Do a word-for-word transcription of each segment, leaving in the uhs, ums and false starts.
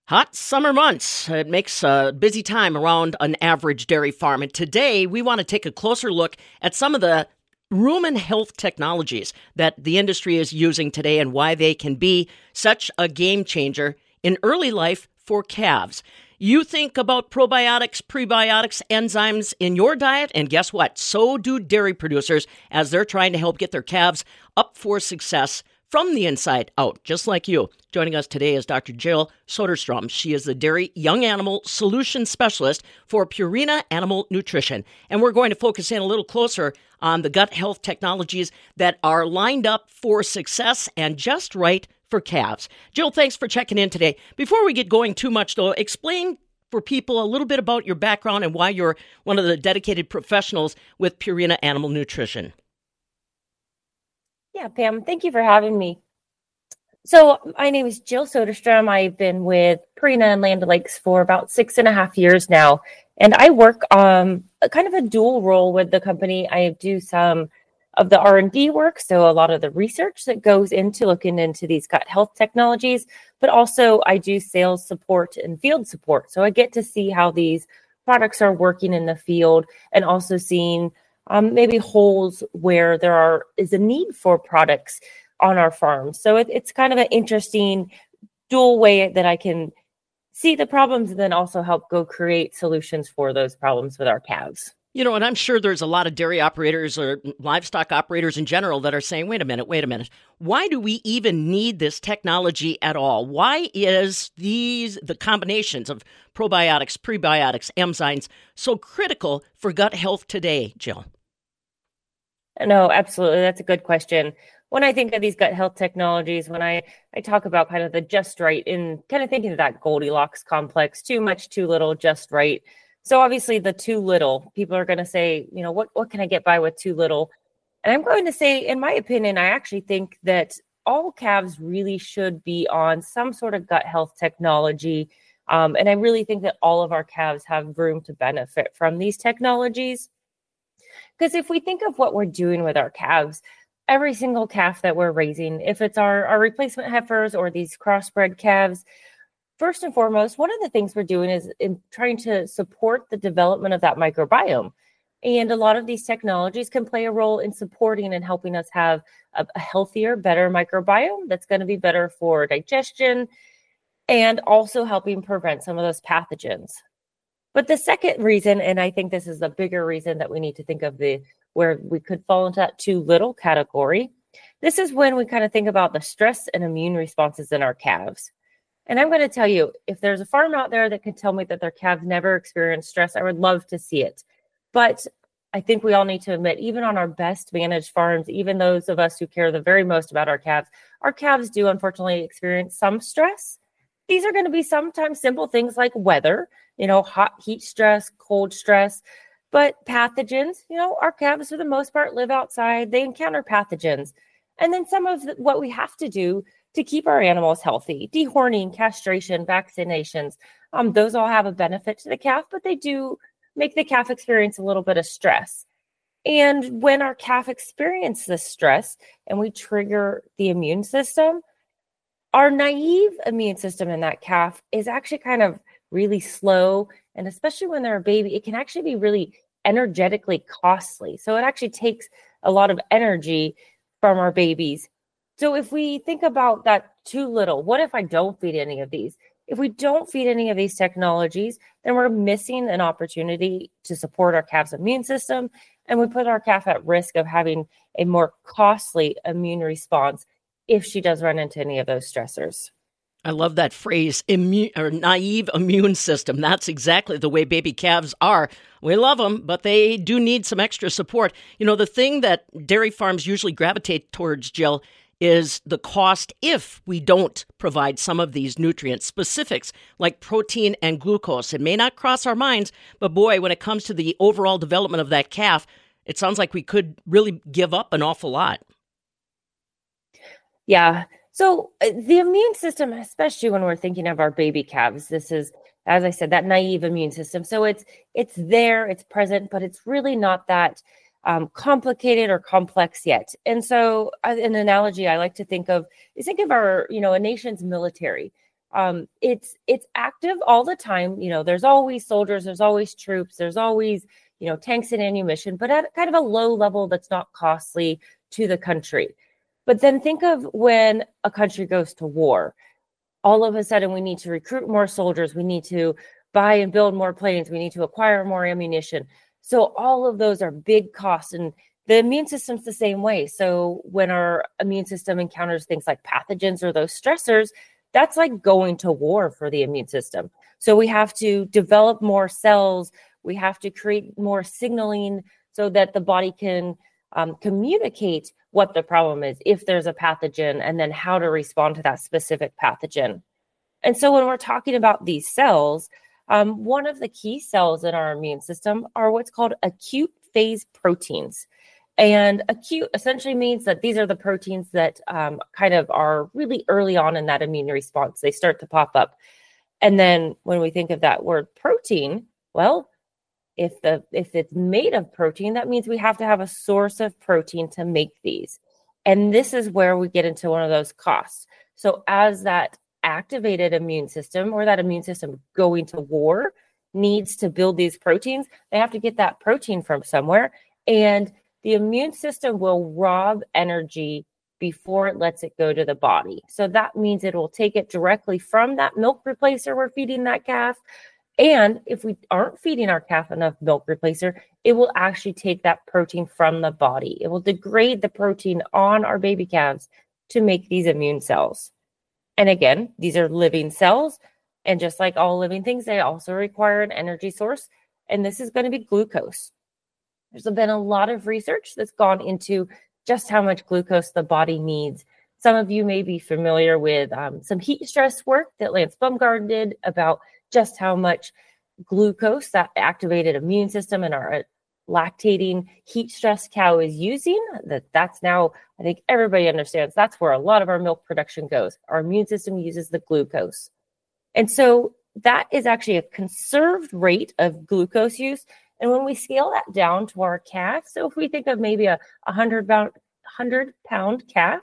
Hot summer months. It makes a busy time around an average dairy farm. And today we want to take a closer look at some of the rumen health technologies that the industry is using today and why they can be such a game changer in early life for calves. You think about probiotics, prebiotics, enzymes in your diet, and guess what? So do dairy producers as they're trying to help get their calves up for success from the inside out, just like you. Joining us today is Doctor Jill Soderstrom. She is the Dairy Young Animal Solution Specialist for Purina Animal Nutrition. And we're going to focus in a little closer on the gut health technologies that are lined up for success and just right for calves. Jill, thanks for checking in today. Before we get going too much, though, explain for people a little bit about your background and why you're one of the dedicated professionals with Purina Animal Nutrition. Yeah, Pam, thank you for having me. So my name is Jill Soderstrom. I've been with Purina and Land O'Lakes for about six and a half years now. And I work um, a kind of a dual role with the company. I do some of the R and D work, so a lot of the research that goes into looking into these gut health technologies, but also I do sales support and field support. So I get to see how these products are working in the field and also seeing Um, maybe holes where there are is a need for products on our farm. So it, it's kind of an interesting dual way that I can see the problems and then also help go create solutions for those problems with our calves. You know, and I'm sure there's a lot of dairy operators or livestock operators in general that are saying, wait a minute, wait a minute. Why do we even need this technology at all? Why is these the combinations of probiotics, prebiotics, enzymes so critical for gut health today, Jill? No, absolutely. That's a good question. When I think of these gut health technologies, when I, I talk about kind of the just right in kind of thinking of that Goldilocks complex, too much, too little, just right. So obviously the too little, people are going to say, you know, what, what can I get by with too little? And I'm going to say, in my opinion, I actually think that all calves really should be on some sort of gut health technology. Um, and I really think that all of our calves have room to benefit from these technologies. Because if we think of what we're doing with our calves, every single calf that we're raising, if it's our, our replacement heifers or these crossbred calves, first and foremost, one of the things we're doing is in trying to support the development of that microbiome. And a lot of these technologies can play a role in supporting and helping us have a, a healthier, better microbiome that's going to be better for digestion and also helping prevent some of those pathogens. But the second reason, and I think this is the bigger reason that we need to think of the where we could fall into that too little category, this is when we kind of think about the stress and immune responses in our calves. And I'm going to tell you, if there's a farm out there that can tell me that their calves never experience stress, I would love to see it. But I think we all need to admit, even on our best managed farms, even those of us who care the very most about our calves, our calves do unfortunately experience some stress. These are going to be sometimes simple things like weather, you know, hot heat stress, cold stress, but pathogens, you know, our calves for the most part live outside. They encounter pathogens. And then some of the, what we have to do to keep our animals healthy, dehorning, castration, vaccinations, um, those all have a benefit to the calf, but they do make the calf experience a little bit of stress. And when our calf experiences this stress and we trigger the immune system, our naive immune system in that calf is actually kind of really slow. And especially when they're a baby, it can actually be really energetically costly. So it actually takes a lot of energy from our babies. So if we think about that too little, what if I don't feed any of these? If we don't feed any of these technologies, then we're missing an opportunity to support our calf's immune system. And we put our calf at risk of having a more costly immune response if she does run into any of those stressors. I love that phrase, immune or naive immune system. That's exactly the way baby calves are. We love them, but they do need some extra support. You know, the thing that dairy farms usually gravitate towards, Jill, is the cost if we don't provide some of these nutrient specifics like protein and glucose. It may not cross our minds, but boy, when it comes to the overall development of that calf, it sounds like we could really give up an awful lot. Yeah. So uh, the immune system, especially when we're thinking of our baby calves, this is, as I said, that naive immune system. So it's it's there, it's present, but it's really not that um, complicated or complex yet. And so uh, an analogy I like to think of is think of our, you know, a nation's military. Um, it's it's active all the time. You know, there's always soldiers, there's always troops, there's always, you know, tanks and ammunition, but at kind of a low level that's not costly to the country. But then think of when a country goes to war. All of a sudden, we need to recruit more soldiers. We need to buy and build more planes. We need to acquire more ammunition. So all of those are big costs. And the immune system's the same way. So when our immune system encounters things like pathogens or those stressors, that's like going to war for the immune system. So we have to develop more cells. We have to create more signaling so that the body can um, communicate what the problem is, if there's a pathogen, and then how to respond to that specific pathogen. And so when we're talking about these cells, um, one of the key cells in our immune system are what's called acute phase proteins. And acute essentially means that these are the proteins that um, kind of are really early on in that immune response. They start to pop up. And then when we think of that word protein, well, if the if it's made of protein, that means we have to have a source of protein to make these. And this is where we get into one of those costs. So as that activated immune system, or that immune system going to war, needs to build these proteins, they have to get that protein from somewhere. And the immune system will rob energy before it lets it go to the body. So that means it will take it directly from that milk replacer we're feeding that calf. And if we aren't feeding our calf enough milk replacer, it will actually take that protein from the body. It will degrade the protein on our baby calves to make these immune cells. And again, these are living cells. And just like all living things, they also require an energy source. And this is going to be glucose. There's been a lot of research that's gone into just how much glucose the body needs. Some of you may be familiar with um, some heat stress work that Lance Baumgarten did about just how much glucose that activated immune system and our lactating heat stress cow is using. That that's now, I think everybody understands, that's where a lot of our milk production goes. Our immune system uses the glucose. And so that is actually a conserved rate of glucose use. And when we scale that down to our calf, so if we think of maybe a one hundred pound, one hundred pound calf,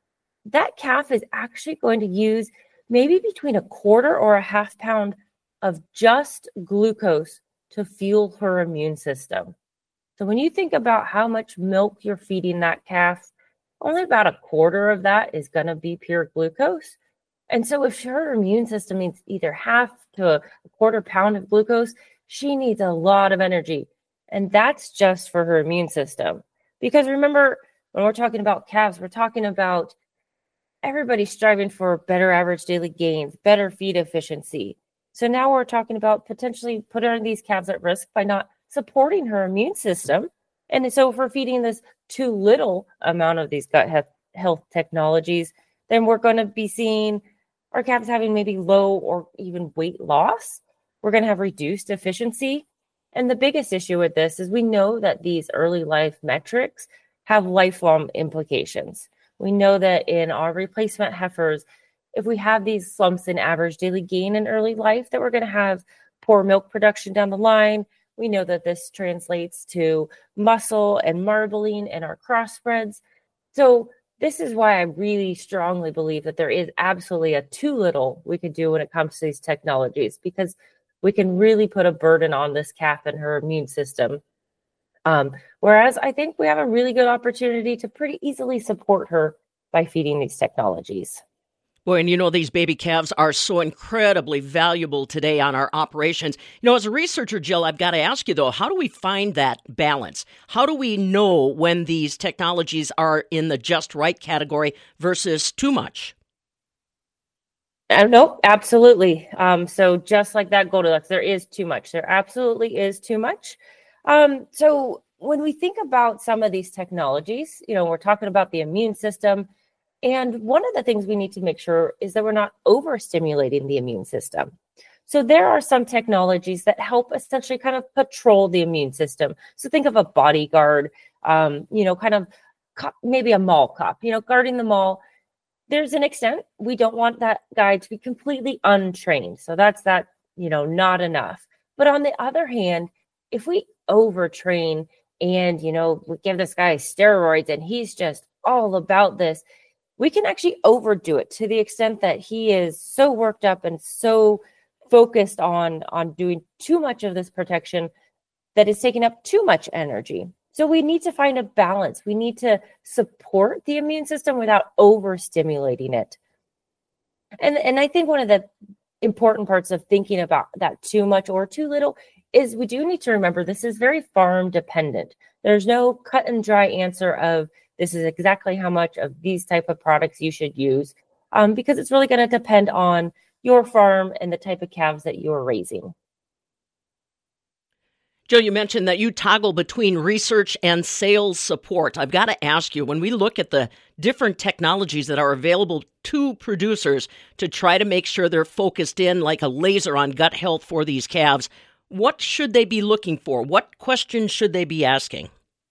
that calf is actually going to use maybe between a quarter or a half pound of just glucose to fuel her immune system. So when you think about how much milk you're feeding that calf, only about a quarter of that is going to be pure glucose. And so if her immune system needs either half to a quarter pound of glucose, she needs a lot of energy. And that's just for her immune system. Because remember, when we're talking about calves, we're talking about everybody striving for better average daily gains, better feed efficiency. So now we're talking about potentially putting these calves at risk by not supporting her immune system. And so if we're feeding this too little amount of these gut health technologies, then we're going to be seeing our calves having maybe low or even weight loss. We're going to have reduced efficiency. And the biggest issue with this is we know that these early life metrics have lifelong implications. We know that in our replacement heifers, if we have these slumps in average daily gain in early life, that we're going to have poor milk production down the line. We know that this translates to muscle and marbling in our crossbreds. So this is why I really strongly believe that there is absolutely a too little we can do when it comes to these technologies, because we can really put a burden on this calf and her immune system. Um, whereas I think we have a really good opportunity to pretty easily support her by feeding these technologies. Boy, and you know, these baby calves are so incredibly valuable today on our operations. You know, as a researcher, Jill, I've got to ask you, though, how do we find that balance? How do we know when these technologies are in the just right category versus too much? Uh, no, absolutely. Um, so just like that Goldilocks, there is too much. There absolutely is too much. Um, so when we think about some of these technologies, you know, we're talking about the immune system. And one of the things we need to make sure is that we're not overstimulating the immune system. So there are some technologies that help essentially kind of patrol the immune system. So think of a bodyguard, um, you know, kind of cop, maybe a mall cop, you know, guarding the mall. There's an extent we don't want that guy to be completely untrained. So that's that, you know, not enough. But on the other hand, if we overtrain and, you know, we give this guy steroids and he's just all about this, we can actually overdo it to the extent that he is so worked up and so focused on, on doing too much of this protection that is taking up too much energy. So we need to find a balance. We need to support the immune system without overstimulating it. And, and I think one of the important parts of thinking about that too much or too little is we do need to remember this is very farm dependent. There's no cut and dry answer of this is exactly how much of these type of products you should use, um, because it's really going to depend on your farm and the type of calves that you're raising. Jill, you mentioned that you toggle between research and sales support. I've got to ask you, when we look at the different technologies that are available to producers to try to make sure they're focused in like a laser on gut health for these calves, what should they be looking for? What questions should they be asking?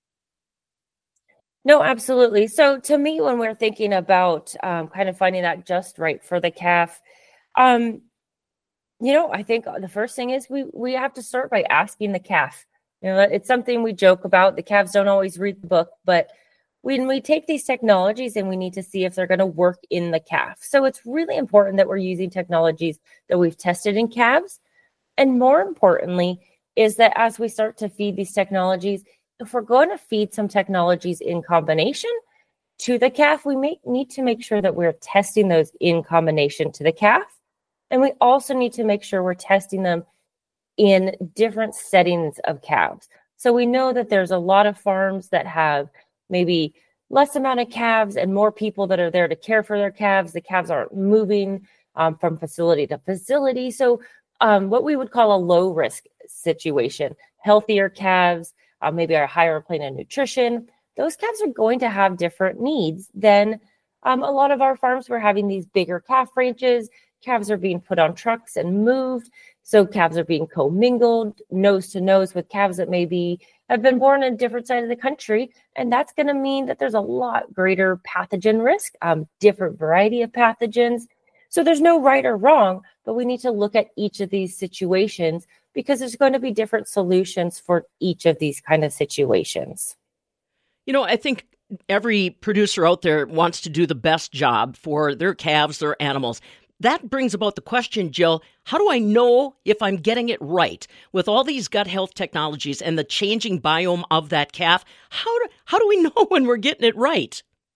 No, absolutely. So to me, when we're thinking about um, kind of finding that just right for the calf, um, you know, I think the first thing is we we have to start by asking the calf. You know, it's something we joke about. The calves don't always read the book, but when we take these technologies and we need to see if they're going to work in the calf. So it's really important that we're using technologies that we've tested in calves. And more importantly, is that as we start to feed these technologies, if we're going to feed some technologies in combination to the calf, we may need to make sure that we're testing those in combination to the calf. And we also need to make sure we're testing them in different settings of calves. So we know that there's a lot of farms that have maybe less amount of calves and more people that are there to care for their calves. The calves aren't moving um, from facility to facility. So um, what we would call a low risk situation, healthier calves, uh, maybe a higher plane of nutrition, those calves are going to have different needs than um, a lot of our farms. We're having these bigger calf ranches. Calves are being put on trucks and moved. So calves are being commingled nose to nose with calves that maybe have been born in a different side of the country. And that's going to mean that there's a lot greater pathogen risk, um, different variety of pathogens. So there's no right or wrong, but we need to look at each of these situations because there's going to be different solutions for each of these kind of situations. You know, I think every producer out there wants to do the best job for their calves, their animals. That brings about the question, Jill, how do I know if I'm getting it right? With all these gut health technologies and the changing biome of that calf, how do, how do we know when we're getting it right?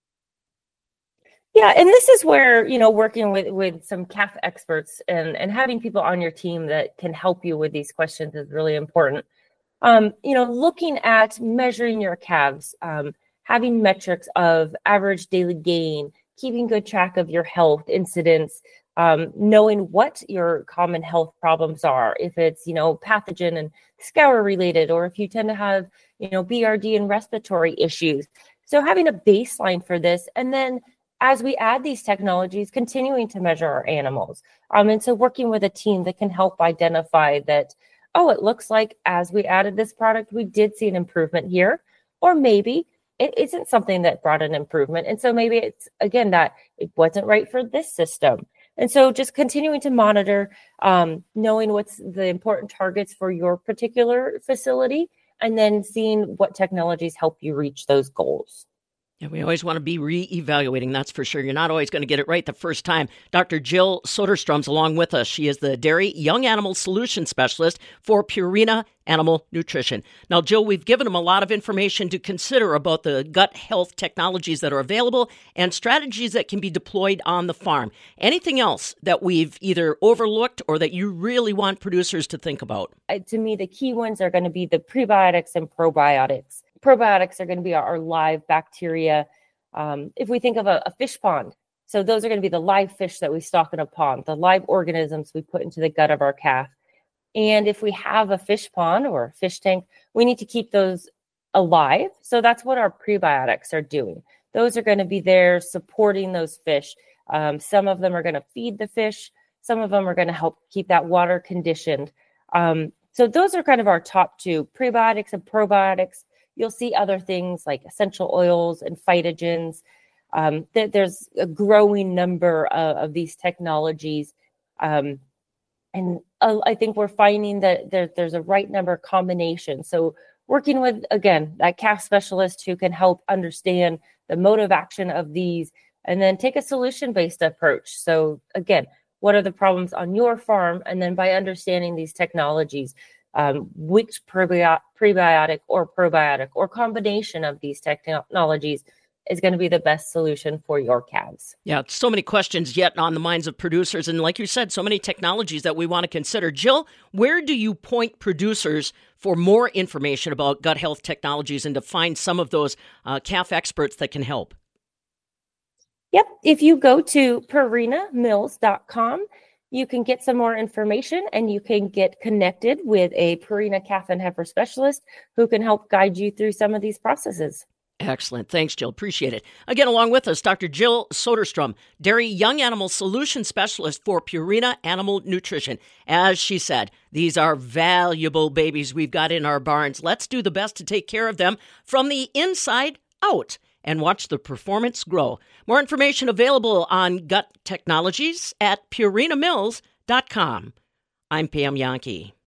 Yeah, and this is where, you know, working with, with some calf experts and, and having people on your team that can help you with these questions is really important. Um, you know, looking at measuring your calves, um, having metrics of average daily gain, keeping good track of your health incidents, Um, knowing what your common health problems are, if it's, you know, pathogen and scour related, or if you tend to have, you know, B R D and respiratory issues. So having a baseline for this, and then as we add these technologies, continuing to measure our animals. Um, and so working with a team that can help identify that, oh, it looks like as we added this product, we did see an improvement here, or maybe it isn't something that brought an improvement. And so maybe it's, again, that it wasn't right for this system. And so just continuing to monitor, um, knowing what's the important targets for your particular facility, and then seeing what technologies help you reach those goals. Yeah, we always want to be re-evaluating, that's for sure. You're not always going to get it right the first time. Doctor Jill Soderstrom's along with us. She is the Dairy Young Animal Solution Specialist for Purina Animal Nutrition. Now, Jill, we've given them a lot of information to consider about the gut health technologies that are available and strategies that can be deployed on the farm. Anything else that we've either overlooked or that you really want producers to think about? Uh, to me, the key ones are going to be the prebiotics and probiotics. Probiotics are going to be our, our live bacteria. Um, if we think of a, a fish pond, so those are going to be the live fish that we stock in a pond, the live organisms we put into the gut of our calf. And if we have a fish pond or a fish tank, we need to keep those alive. So that's what our prebiotics are doing. Those are going to be there supporting those fish. Um, some of them are going to feed the fish. Some of them are going to help keep that water conditioned. Um, so those are kind of our top two, prebiotics and probiotics. You'll see other things like essential oils and phytogens. Um, th- there's a growing number of, of these technologies. Um, and uh, I think we're finding that there, there's a right number combination. So working with, again, that calf specialist who can help understand the mode of action of these and then take a solution-based approach. So again, what are the problems on your farm? And then by understanding these technologies, um, which prebi- prebiotic or probiotic or combination of these technologies is going to be the best solution for your calves. Yeah, so many questions yet on the minds of producers. And like you said, so many technologies that we want to consider. Jill, where do you point producers for more information about gut health technologies and to find some of those uh, calf experts that can help? Yep. If you go to purina mills dot com, you can get some more information and you can get connected with a Purina calf and heifer specialist who can help guide you through some of these processes. Excellent. Thanks, Jill. Appreciate it. Again, along with us, Doctor Jill Soderstrom, Dairy Young Animal Solution Specialist for Purina Animal Nutrition. As she said, these are valuable babies we've got in our barns. Let's do the best to take care of them from the inside out and watch the performance grow. More information available on gut technologies at purina mills dot com. I'm Pam Jahnke.